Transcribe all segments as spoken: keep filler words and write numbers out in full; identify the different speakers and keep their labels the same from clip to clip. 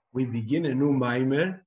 Speaker 1: We begin a new Maimer,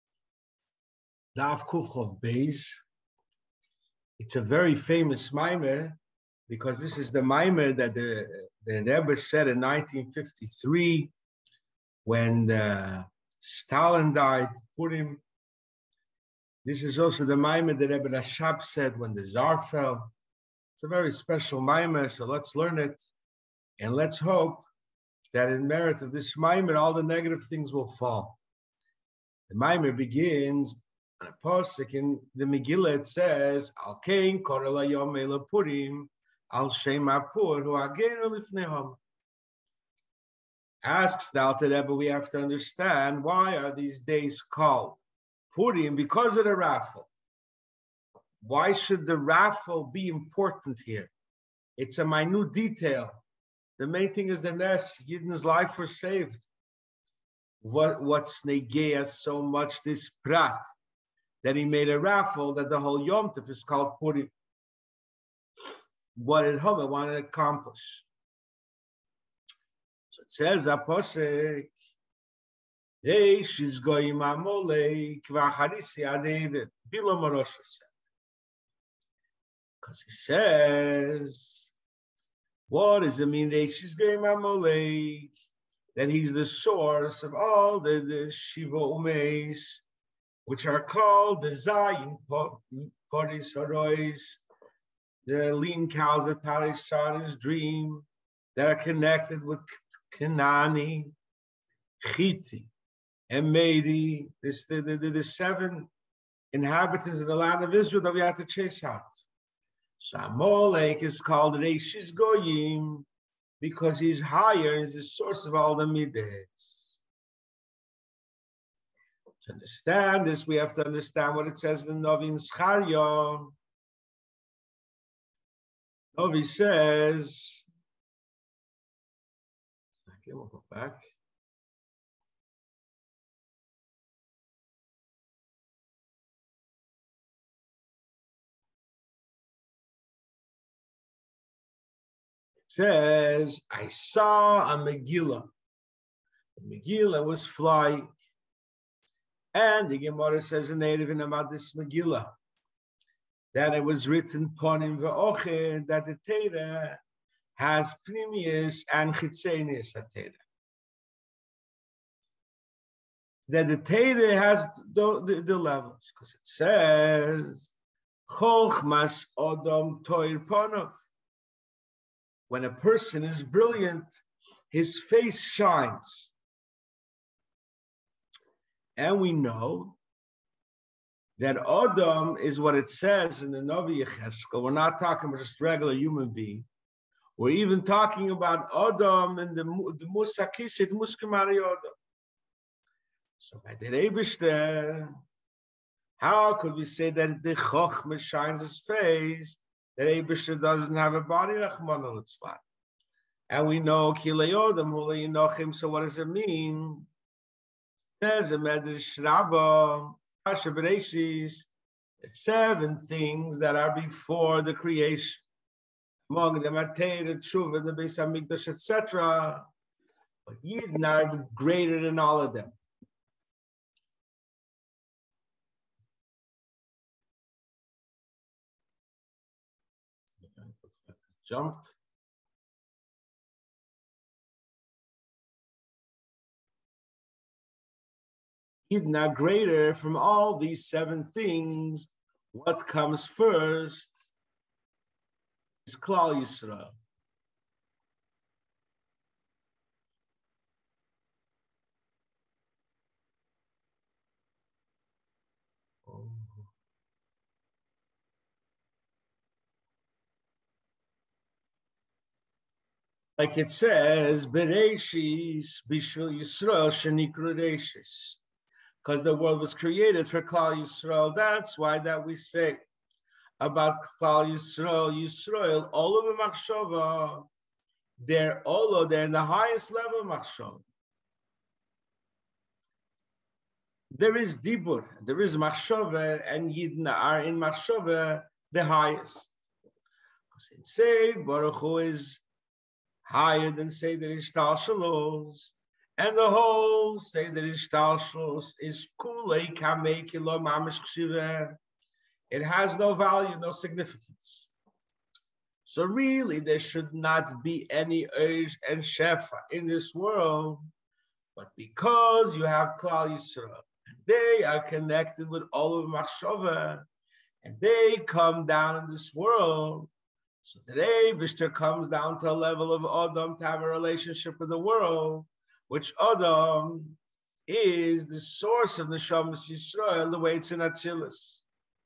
Speaker 1: Daf Kuf Chof Beis. It's a very famous Maimer because this is the Maimer that the, the Rebbe said in nineteen fifty-three when uh, Stalin died, Purim. This is also the Maimer that Rebbe Rashab said when the Tsar fell. It's a very special Maimer, so let's learn it and let's hope that in merit of this Maimer, all the negative things will fall. The Maimer begins on a pasuk in the Megillah. It says, "Al kein korela yom ela Purim, al shem hapur hu agenu lifneham." Asks the Alter Rebbe, we have to understand why are these days called Purim? Because of the raffle. Why should the raffle be important here? It's a minute detail. The main thing is the Nes, Yidden's life was saved. What, what's Negea so much, this prat, that he made a raffle that the whole Yom Tov is called Purim. What did Hava want to accomplish? So it says, Aposek, Reish is goyim amolek, v'acharisi adevet, Bilo Marosha said. Because he says, what does it mean? That he's the source of all the, the Shiva Umeis, which are called the Zayin Poris Harois, the lean cows that Parisada's dream, that are connected with Kanani, Chiti, and Meiri, this the, the, the, the seven inhabitants of the land of Israel that we have to chase out. So Amalek is called Reishis Goyim because he's higher, he's the source of all the midas. To understand this, we have to understand what it says in Novi Zcharia. Novi says, okay, we'll go back. Says, I saw a Megillah. The Megillah was flying. And the Gemara says in native in about this Megillah that it was written Ponim ve'ochen, that the Torah has Pnimius and Chitzenius Torah. That the Torah has the, the, the levels, because it says Chochmas Odom Toir Ponov. When a person is brilliant, his face shines. And we know that Adam is what it says in the Novi Yecheskel. We're not talking about just regular human being. We're even talking about Adam and the, the Musa Kisit, Muskamari Adam. So by the Rebishter, how could we say that the Chochmah shines his face? That Eibusher doesn't have a body, and we know Kileyodam Huli Nochim. So what does it mean? There's a Medrash Rabbah, Pasha Bereshis, seven things that are before the creation. Among them are Teira, Tshuva, the Beis Hamikdash, et cetera. But Yidden are greater than all of them. Jumped. Yidden are greater from all these seven things. What comes first is Klal Yisrael. Like it says, Bereshis Bishul Yisrael Shenikru Reshis, because the world was created for Klal Yisrael. That's why that we say about Klal Yisrael, Yisrael, all of the Machshava, they're all of they're in the highest level of Machshava. There is Dibur, there is Machshava, and Yidna are in Machshava the highest. Because it says Baruch Hu is higher than say the Ishtal Shalos, And the whole say that Ishtalshus is kulei kamei kilo mamish chshiva. It has no value, no significance. So really, there should not be any urge and shefa in this world, but because you have Klal Yisrael, they are connected with all of Machshava, and they come down in this world. So today, Vishter comes down to a level of Adam to have a relationship with the world, which Adam is the source of Neshamas Yisrael, the way it's in Atzilus.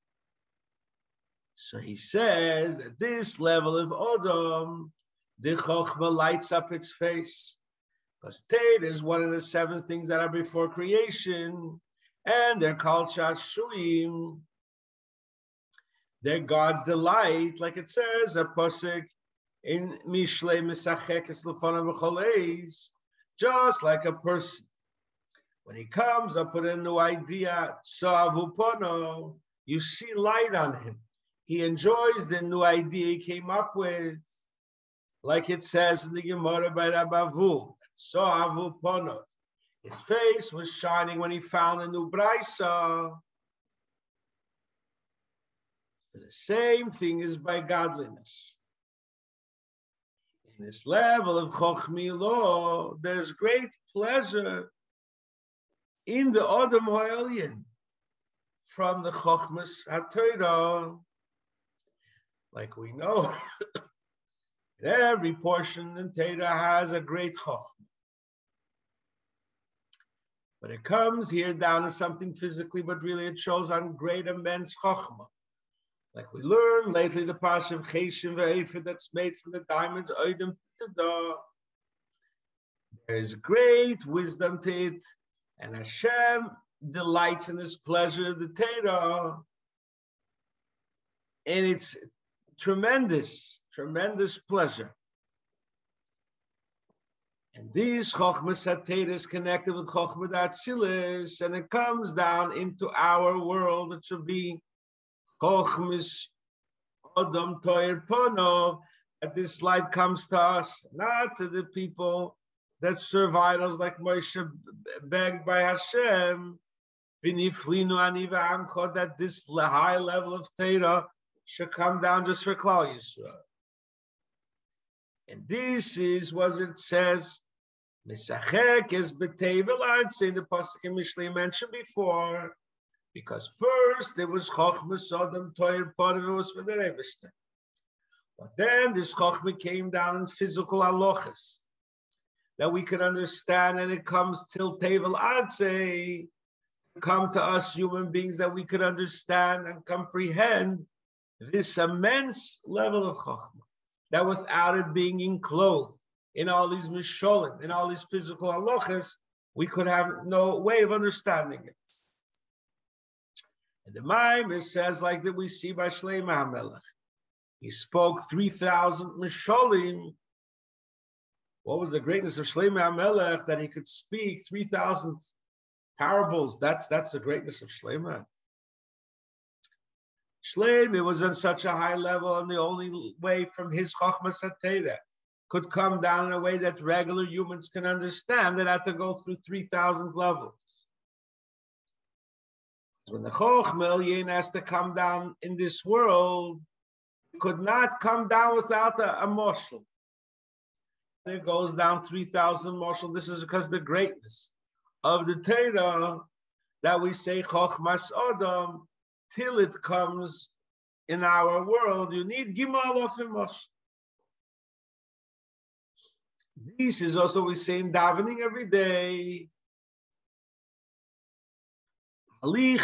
Speaker 1: So he says that this level of Adam, the Chochmah lights up its face. Because Tate is one of the seven things that are before creation, and they're called Shashuim. They're God's delight, like it says, a posik in Mishle Misachekes Lefonim V'choleis, just like a person. When he comes up with a new idea, Sa'avupono, you see light on him. He enjoys the new idea he came up with, like it says in the Gemara by Rabbavu. Sa'avupono. His face was shining when he found a new Braisa. The same thing is by godliness. In this level of Chochmi law, there's great pleasure in the Adam Ha'elyon from the Chochmas HaTorah. Like we know, every portion in Torah has a great Chochma. But it comes here down to something physically, but really it shows on great immense Chochma. Like we learned lately, the Parsha of Cheshim Ve'efed that's made from the diamonds, Oidem Tada. There is great wisdom to it, and Hashem delights in His pleasure of the Torah. And it's tremendous, tremendous pleasure. And these Chochmas HaTorah is connected with Chochmat Atzilis, and it comes down into our world. It should be Chochmas Adam Toir Pono, that this light comes to us, not to the people that serve idols like Moshe begged by Hashem, that this high level of Torah should come down just for Klal Yisrael. And this is what it says, Misachek is b'tevel arts in the Pasuk in Mishlei mentioned before, because first there was Chochmas Adam Toir Pono, it was for the Rebishter. But then this Chochma came down in physical halachas that we could understand, and it comes till Tevel Artsei, come to us human beings that we could understand and comprehend this immense level of Chochma, that without it being enclosed in all these misholim, in all these physical halachas, we could have no way of understanding it. And the Maimer says, like that we see by Shlomo HaMelech, he spoke three thousand misholim. What was the greatness of Shlomo HaMelech, that he could speak three thousand parables? That's, that's the greatness of Shlomo. Shlomo was on such a high level, and the only way from his Chochmas HaTorah could come down in a way that regular humans can understand, that had to go through three thousand levels. When the Chochma has to come down in this world, it could not come down without a, a moshel. It goes down three thousand moshel. This is because the greatness of the Torah that we say Chochmas Adam, till it comes in our world, you need Gimal of moshel. This is also we say in davening every day. That these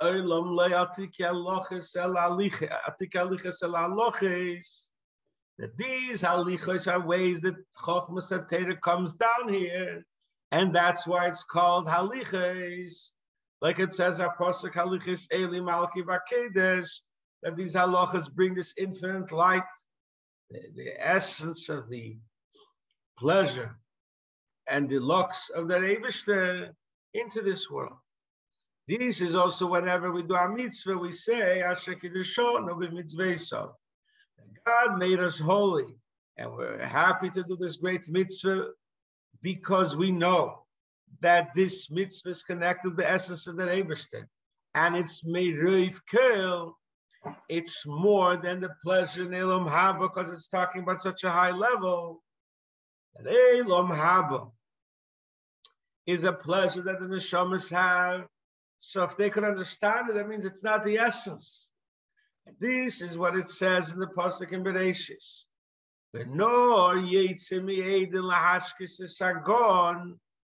Speaker 1: halichos are ways that Chochmas HaTorah comes down here, and that's why it's called halichos. Like it says, Pasuk halichos Eli Malki Vakedesh, that these halachos bring this infinite light, the, the essence of the pleasure and the lux of the Eibishter into this world. This is also whenever we do a mitzvah, we say, Asher Kiddushon b'mitzvah. God made us holy, and we're happy to do this great mitzvah because we know that this mitzvah is connected to the essence of the Eibishter. And it's Meiruv Kel. It's more than the pleasure in Elam Haba because it's talking about such a high level. That Elam Haba is a pleasure that the neshamas have. So if they could understand it, that means it's not the essence. And this is what it says in the pasuk in Bereshis. V'nor yeitzeh mi'eden lahashkis esagon.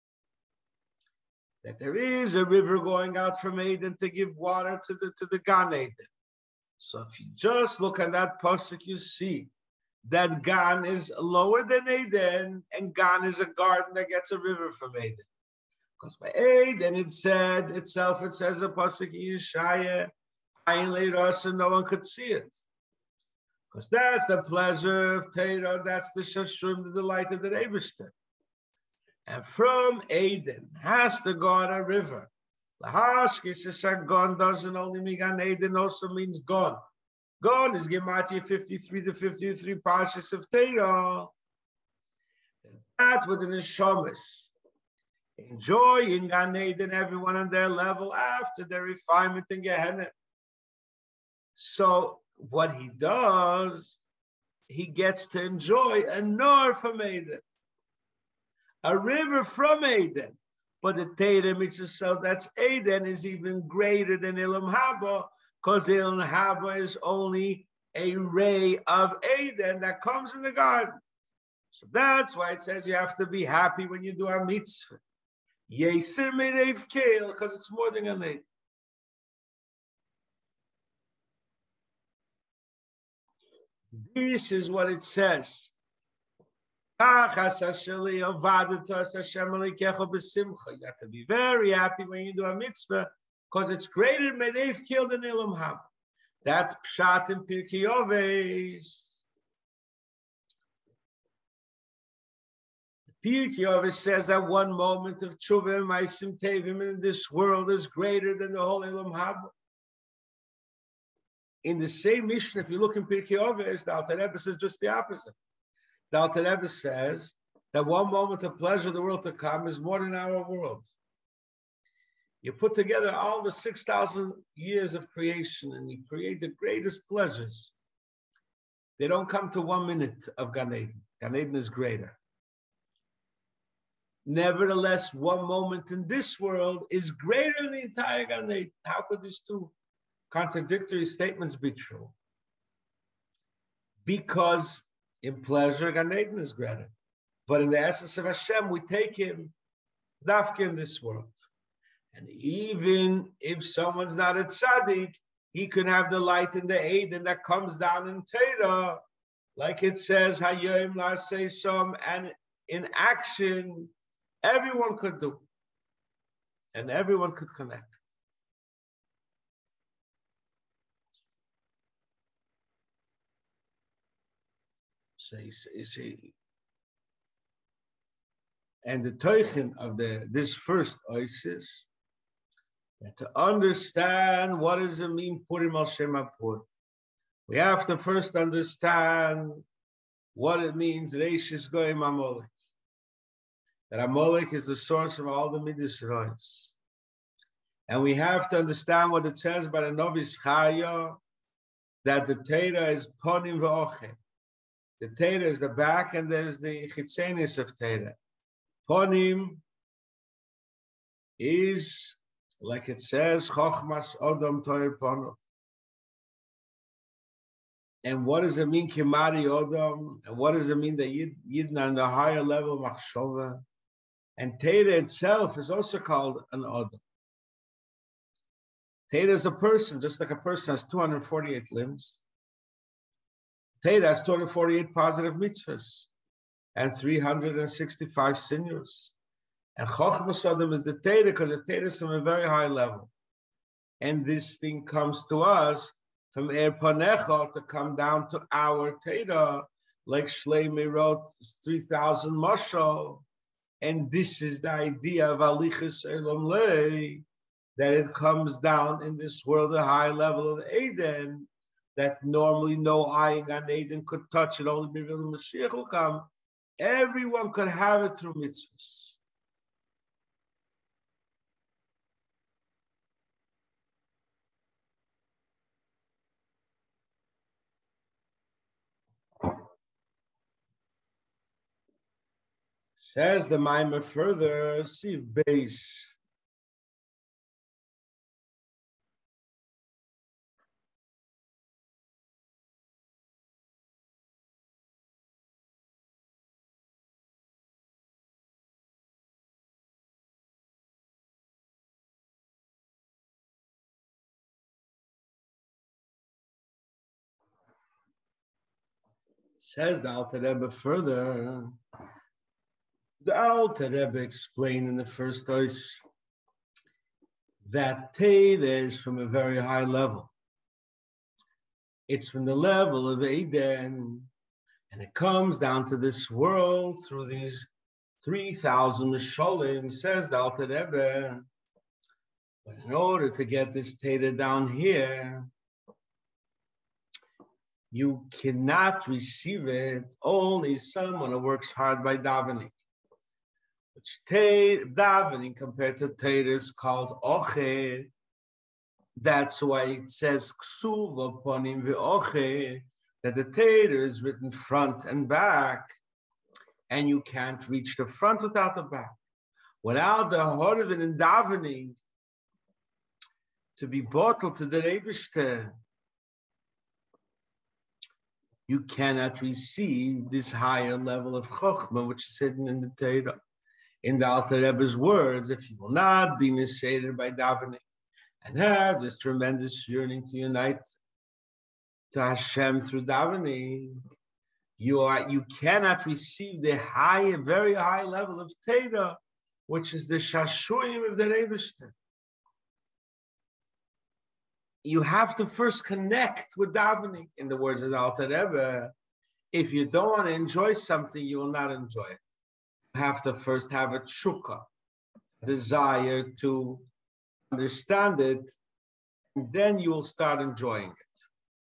Speaker 1: That there is a river going out from Eden to give water to the to the Gan Eden. So if you just look at that pasuk, you see that Gan is lower than Eden, and Gan is a garden that gets a river from Eden. Because by Eden it said itself, it says a pasuk in Yeshaya, Ayin Leiros, and no one could see it. Because that's the pleasure of Torah, that's the Shashum, the delight of the Eibishter. And from Eden has to go on a river. Lahashkis Gon doesn't only mean Gan Eden, also means Gon. Gon is Gematria fifty-three to fifty-three parshas of Torah. That with the neshamas enjoy in Gan Eden, everyone on their level after their refinement in Gehenna. So what he does, he gets to enjoy a nor from Eden, a river from Eden. But the Torah mitzvah, that's Eden, is even greater than Elam Haba, because Elam Haba is only a ray of Eden that comes in the garden. So that's why it says you have to be happy when you do a mitzvah. Yesir Merev Kel, because it's more than a name. This is what it says. You have to be very happy when you do a mitzvah because it's greater Merev Kel than Elam Haba. That's Pshat in Pirkei Avos. Pirkei Avos says that one moment of tshuva and ma'asim tevim in this world is greater than the whole Elam Haba. In the same mission, if you look in Pirkei Avos, the Alter Rebbe says just the opposite. The Alter Rebbe says that one moment of pleasure of the world to come is more than our world. You put together all the six thousand years of creation and you create the greatest pleasures. They don't come to one minute of Gan Eden. Gan Eden is greater. Nevertheless, one moment in this world is greater than the entire Gan Eden. How could these two contradictory statements be true? Because in pleasure, Gan Eden is greater. But in the essence of Hashem, we take him dafka in this world. And even if someone's not a tzaddik, he can have the light in the Eden that comes down in Torah, like it says, Hayom La'aseh Som, and in action, everyone could do. And everyone could connect. So you see, you see. And the teichen of the this first oasis, to understand what does it mean Purim al Shem HaPur, we have to first understand what it means Reishis Goyim Amalek. That Amalek is the source of all the Midas Rois. And we have to understand what it says by the Novis Chaya, that the Torah is Ponim V'Ochem. The Torah is the back and there's the Chitzenis of Torah. Ponim is, like it says, Chochmas Odom Toir Pono. And what does it mean, Kimari Odom? And what does it mean that Yid, Yidna on the higher level, Machshova? And Torah itself is also called an Odom. Torah is a person, just like a person has two hundred forty-eight limbs. Torah has two hundred forty-eight positive mitzvahs and three hundred sixty-five sinews. And Chochmas Odom is the Torah because the Torah is from a very high level. And this thing comes to us from Er Panecha to come down to our Torah, like Shlomo wrote three thousand mashal. And this is the idea of Alichus Elam Lei, that it comes down in this world, a high level of Eden, that normally no eye on Eden could touch it, only maybe the Mashiach will come. Everyone could have it through mitzvahs. Says the Maimer further, Siv Beis. Says the Alter Rebbe further. The Alter Rebbe explained in the first verse that Teda is from a very high level. It's from the level of Eden, and it comes down to this world through these three thousand Misholim, says the Alter Rebbe. But in order to get this Teda down here, you cannot receive it only someone who works hard by davening. Which davening compared to Teda is called Ocher. That's why it says Ksuv Ponim V'Ocher, that the Teda is written front and back, and you can't reach the front without the back. Without the Horvin and davening to be bottled to the Eibishter, you cannot receive this higher level of Chochmah, which is hidden in the Teda. In the Alter Rebbe's words, if you will not be initiated by davening and have this tremendous yearning to unite to Hashem through davening, you are you cannot receive the high, very high level of Teda, which is the Shashuyim of the Eibishter. You have to first connect with davening. In the words of the Alter Rebbe, if you don't want to enjoy something, you will not enjoy it. You have to first have a tshuka, desire to understand it, and then you will start enjoying it.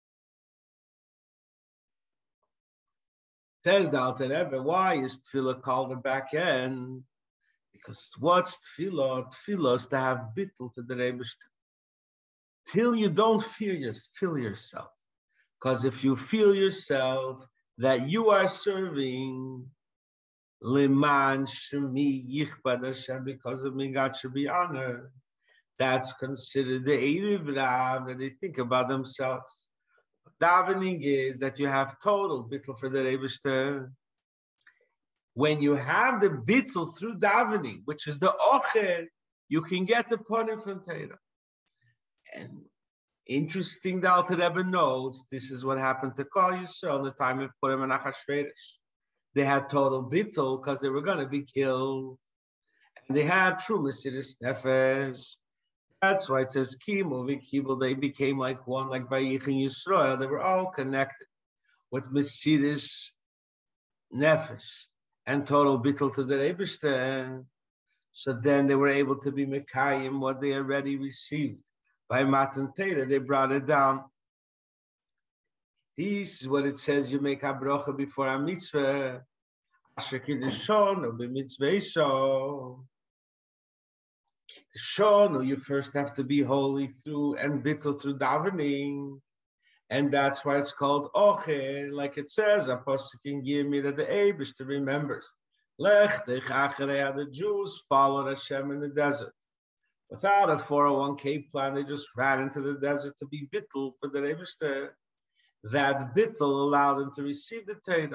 Speaker 1: Says the Alter Rebbe, why is tefillah called the back end? Because what's tefillah? Tefillah is to have bittul to the Eibishter. Till you don't feel, your, feel yourself. Because if you feel yourself that you are serving Liman Shemi Yichbad Hashem, because of me, God should be honored, that's considered the Erev Rav, that they think about themselves. Davening is that you have total bittul for the Eibishter. When you have the bittul through davening, which is the Ocher, you can get the ponim from Teda. And interesting, the Alter Rebbe notes, this is what happened to Kol Yisrael in the time of Purim and Achashverosh. They had total bittul because they were going to be killed. And they had true Mesiris Nefesh. That's why it says, Kimu v'Kibul, they became like one, like Vayich and Yisrael. They were all connected with Mesiris Nefesh and total bittul to the Eibishter. So then they were able to be Mekayim, what they already received. By Matan Teda, they brought it down. This is what it says, you make a bracha before a mitzvah. Asher kiddushon or b'mitzvah so. Kiddushon, you first have to be holy through and bittul through davening. And that's why it's called Ocher, like it says, Apostle can give me that the Eibishter remembers. Lech dech acharei, the Jews followed Hashem in the desert. Without a four oh one K plan, they just ran into the desert to be bittul for the Eibishter. That bittul allowed them to receive the Teda.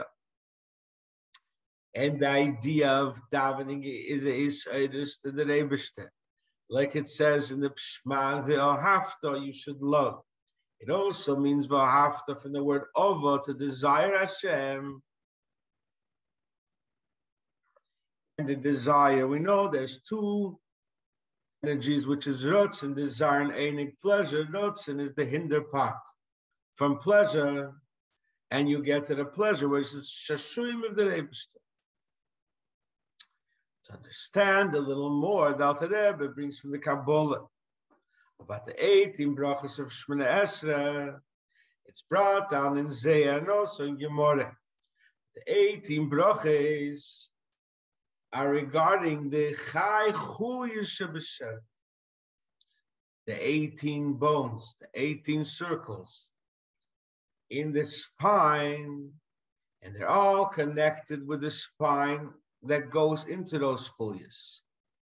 Speaker 1: And the idea of davening is a ishaydus to the Eibishter. Like it says in the Pshma, v'ohavta, you should love. It also means v'ohavta from the word ovo, to desire Hashem. And the desire, we know there's two energies, which is Rotzen, desire, and Einig, pleasure. Rotzen is the hinder part from pleasure, and you get to the pleasure, which is Shashuyim of the Eibishter. To understand a little more, the Alter Rebbe brings from the Kabbalah about the eighteen brachas of Shemona Esrei. It's brought down in Zeir and also in Gemara. The eighteen brachas are regarding the Chai Chulya Shebeshem, the eighteen bones, the eighteen circles in the spine, and they're all connected with the spine that goes into those chulias.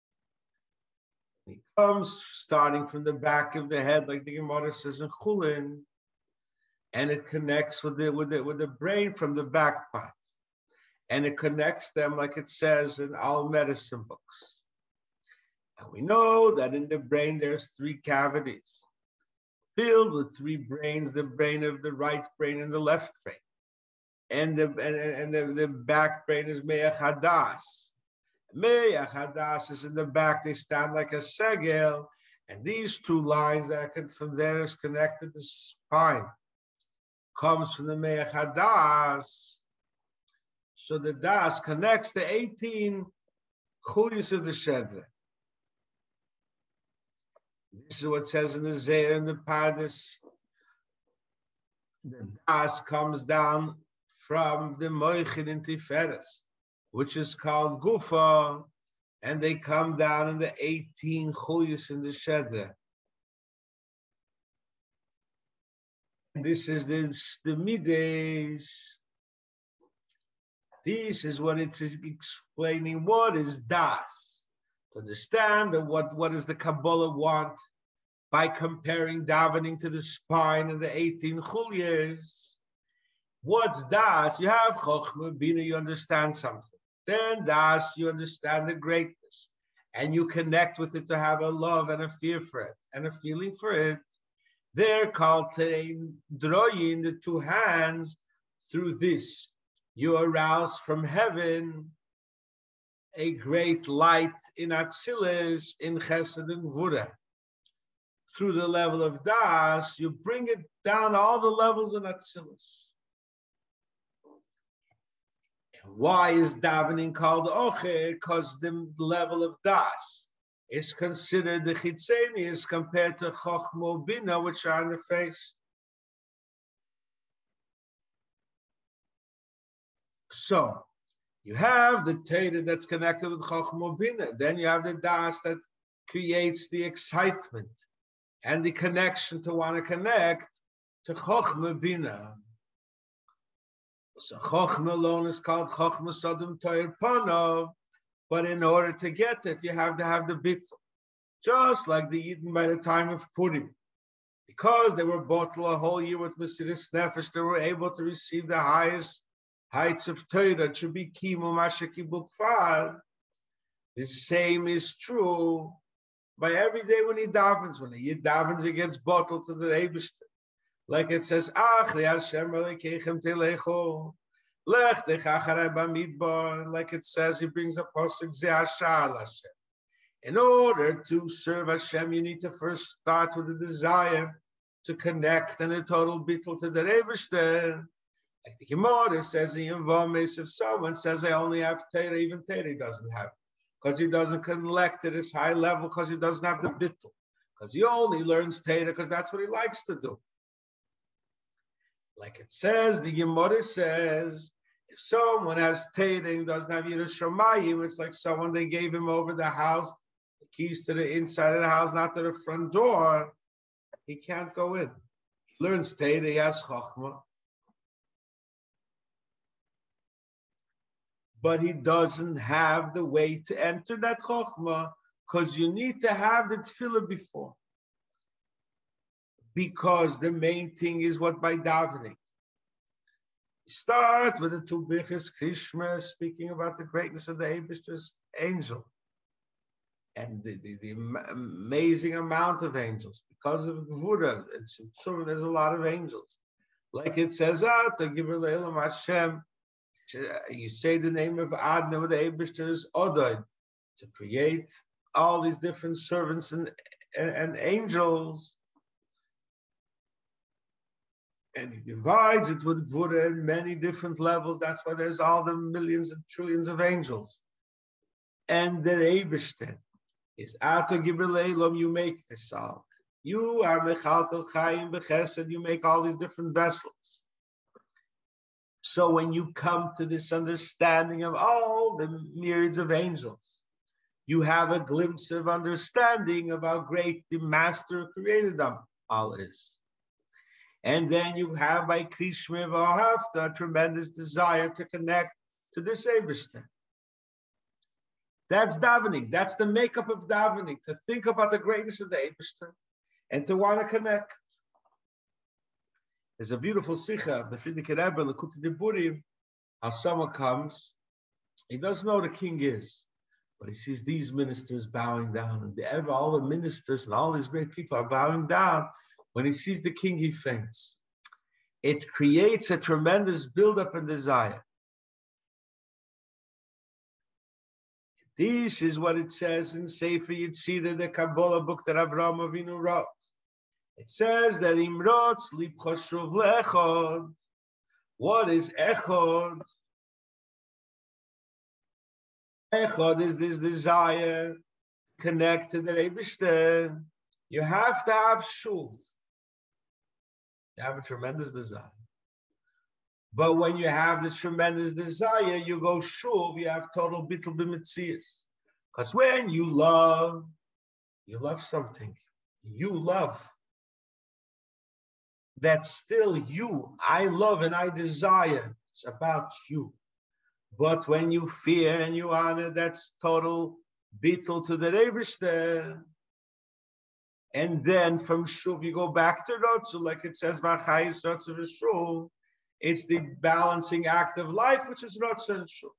Speaker 1: He comes starting from the back of the head, like the Gemara says in Chulin, and it connects with the with the with the brain from the back part, and it connects them like it says in all medicine books. And we know that in the brain there's three cavities, filled with three brains: the brain of the right brain and the left brain, and the and, and the, the back brain is Me'ach Hadas. Me'ach Hadas is in the back; they stand like a segel, and these two lines that can, from there is connected to the spine. Comes from the Me'ach Hadas. So the Das connects the eighteen chulias of the Shedra. This is what it says in the Zeir and the Pardes. The Das comes down from the Moichin in Tiferes, which is called Gufa, and they come down in the eighteen chulias in the Shedra. This is the, the Mides. This is what it's explaining. What is Das? To understand that what, what does the Kabbalah want by comparing davening to the spine and the eighteen chulias. What's Das? You have Chochmah, Bina, you understand something. Then Das, you understand the greatness. And you connect with it to have a love and a fear for it and a feeling for it. They're called Droyin, the two hands. Through this, you arouse from heaven a great light in Atzilus, in Chesed and Gvura. Through the level of Das, you bring it down all the levels in Atzilus. Why is davening called Ocher? Because the level of Das is considered the Chitzenius compared to Chochmo Bina, which are in the face. So, you have the Teda that's connected with Chochmo Bina. Then you have the Das that creates the excitement and the connection to want to connect to Chochmo Bina. So Chochma alone is called Chochma Sodom Toir Pano, but in order to get it, you have to have the bittul. Just like the Yidden by the time of Purim. Because they were bottled a whole year with Mesiris Nefesh, they were able to receive the highest heights of Torah, to be Kimu Mashaki Bukfar. The same is true by every day when he davens. When he davens, he gets bottled to the Eibishter. Like it says, Achri Hashem Elokeichem Telecho, Lech Techacharei Bamidbar. Like it says, he brings a pasuk Ze'ashar Hashem. In order to serve Hashem, you need to first start with the desire to connect and the total bittul to the Eibishter. Like the Gemara says in Yevamos, if someone says, I only have Torah, even Torah he doesn't have. Because he doesn't connect at this high level, because he doesn't have the bittul. Because he only learns Torah because that's what he likes to do. Like it says, the Gemara says, if someone has Torah and doesn't have Yiras Shamayim, it's like someone, they gave him over the house, the keys to the inside of the house, not to the front door. He can't go in. He learns Torah, he has Chochmah. But he doesn't have the way to enter that Chochmah, because you need to have the Tefillah before. Because the main thing is what by davening. You start with the two Birchas Krishma, speaking about the greatness of the Eibishter's angel. And the, the, the amazing amount of angels. Because of Gvura, and Tzimtzum, there's a lot of angels. Like it says, ah, to give Elam Hashem, you say the name of Adna with the Eibishter's Odod, to create all these different servants and, and, and angels. And he divides it with Gvura in many different levels. That's why there's all the millions and trillions of angels. And the Eibishter is Ato Gibril Elam, you make this all. You are Mechalkel Chaim Bechesed, you make all these different vessels. So when you come to this understanding of all the myriads of angels, you have a glimpse of understanding of how great the master who created them all is. And then you have by Krishma V'Ahavta a tremendous desire to connect to this Eibishter. That's davening. That's the makeup of davening, to think about the greatness of the Eibishter and to want to connect. There's a beautiful sikha of the Frierdiker Rebbe, Likutei Diburim, how someone comes, he doesn't know who the king is, but he sees these ministers bowing down, and the, all the ministers and all these great people are bowing down. When he sees the king, he faints. It creates a tremendous buildup and desire. This is what it says in Sefer Yetzirah, the Kabbalah book that Avraham Avinu wrote. It says that Imrotz libcho shuv le'echod. What is echod? Echod is this desire, connect to the Eibishter. You have to have shuv. You have a tremendous desire. But when you have this tremendous desire, you go shuv, you have total bittul b'mitzias. Because when you love, you love something. You love. That's still you. I love and I desire. It's about you. But when you fear and you honor, that's total bittul to the Eibishter. And then from shuv, you go back to rotzu, like it says, v'achayis rotzu v'shuv. It's the balancing act of life, which is rotzu and shuv.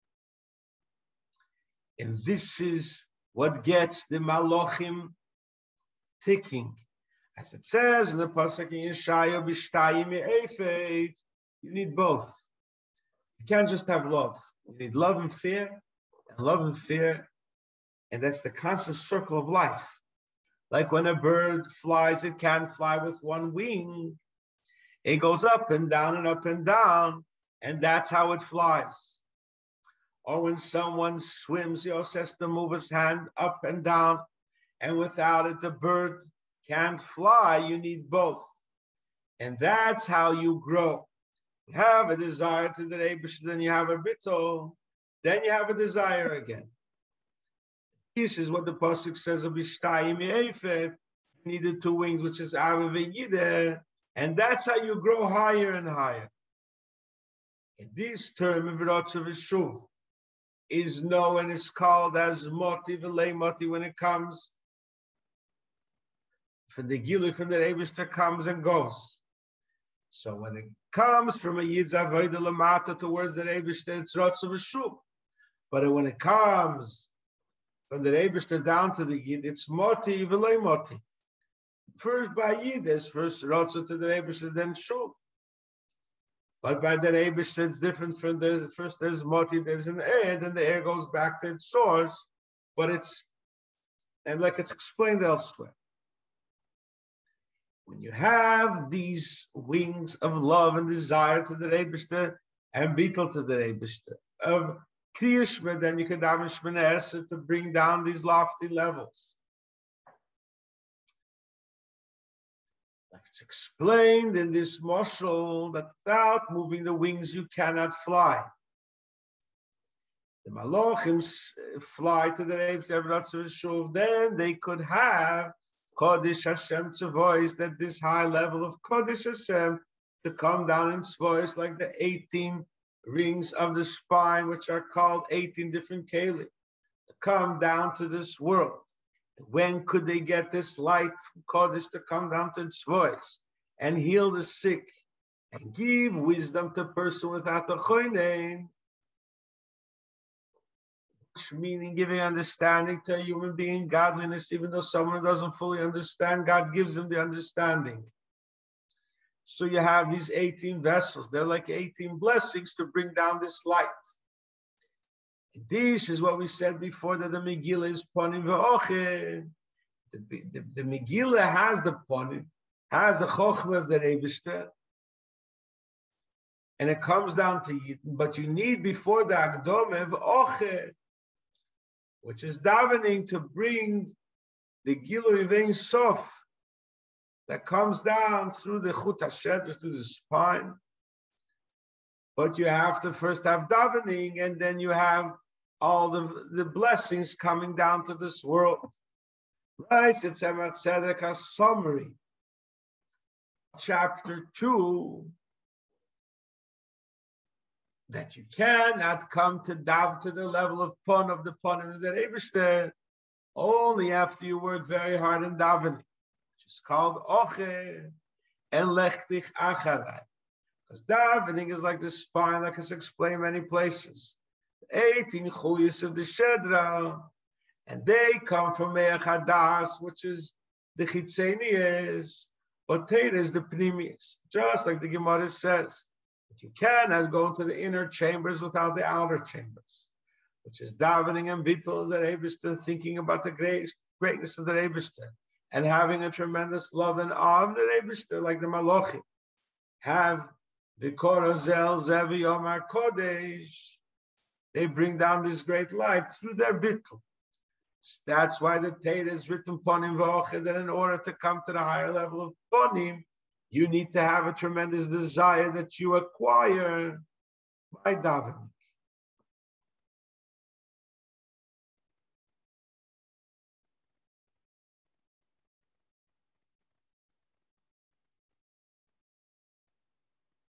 Speaker 1: And this is what gets the malochim ticking. As it says in the pasuk in Yeshaya, b'shtayim me'efed, you need both. You can't just have love. You need love and fear, and love and fear, and that's the constant circle of life. Like when a bird flies, it can't fly with one wing. It goes up and down and up and down, and that's how it flies. Or when someone swims, he also has to move his hand up and down, and without it, the bird can't fly. You need both. And that's how you grow. You have a desire to the Eibishter, then you have a bittul, then you have a desire again. This is what the pasuk says of B'shtayim me'efed. You need the two wings, which is Ava v'Yideh, and that's how you grow higher and higher. And this term of rotzu v'shuv is known and is called as moti v'lei moti when it comes from the Gilu, from the Eibishter comes and goes. So when it comes from a Yid's Avodah Lamata towards the Eibishter, it's rotzu v'shuv. But when it comes from the Eibishter down to the Yid, it's moti v'lei moti. First by Yid, there's first rotzu to the Eibishter, then shuv. But by the Eibishter, it's different from the first. There's moti, there's an air, then the air goes back to its source. But it's, and like it's explained elsewhere. When you have these wings of love and desire to the Eibishter and bittul to the Eibishter, of Kriyashma, then you can daven Shemona Esrei to bring down these lofty levels. Like it's explained in this mashal that without moving the wings, you cannot fly. The Malachim fly to the Eibishter, then they could have Kodesh Hashem voice, that this high level of Kodesh Hashem to come down in voice like the eighteen rings of the spine, which are called eighteen different kelim, to come down to this world. When could they get this light from Kodesh to come down to its voice and heal the sick and give wisdom to a person without the choinen? Meaning giving understanding to a human being, godliness, even though someone doesn't fully understand, God gives them the understanding. So you have these eighteen vessels. They're like eighteen blessings to bring down this light. This is what we said before, that the Megillah is ponim v'ocher. The, the, the Megillah has the ponim, has the chokhmah of the Eibishter, and it comes down to you. But you need before the Akdome v'ocher, which is davening to bring the Gilui Vein Sof that comes down through the Chut HaSheter, through the spine. But you have to first have davening, and then you have all the, the blessings coming down to this world. Right? It's Emet Tzedek, a summary. Chapter two, that you cannot come to dav to the level of pon of the pon of the Eibishter only after you work very hard in davening, which is called oche and lechtich acharai. Because davening is like the spine, like it's explained many places. eighteen chuliyos of the shedra, and they come from me'ach hadas, which is the chitzenius, but Teda is the pnimius. Just like the Gemara says, that you cannot go into the inner chambers without the outer chambers, which is davening and bittul of the Eibishter, thinking about the great, greatness of the Eibishter, and having a tremendous love and awe of the Eibishter, like the Malachim have the Korozel Zevi Omar Kodesh. They bring down this great light through their bittul. That's why the Teda is written ponim v'oche, that in order to come to the higher level of ponim, you need to have a tremendous desire that you acquire by davening.